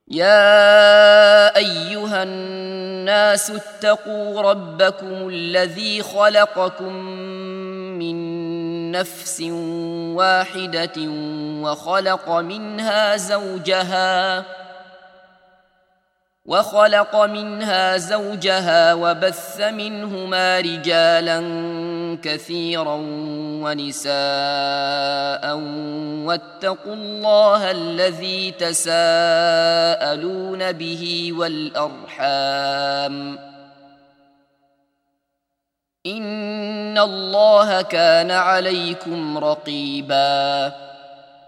يا أيها الناس اتقوا ربكم الذي خلقكم من نفس واحدة وخلق منها زوجها وبث منهما رجالا كثيرا ونساء، واتقوا الله الذي تساءلون به والأرحام إن الله كان عليكم رقيبا.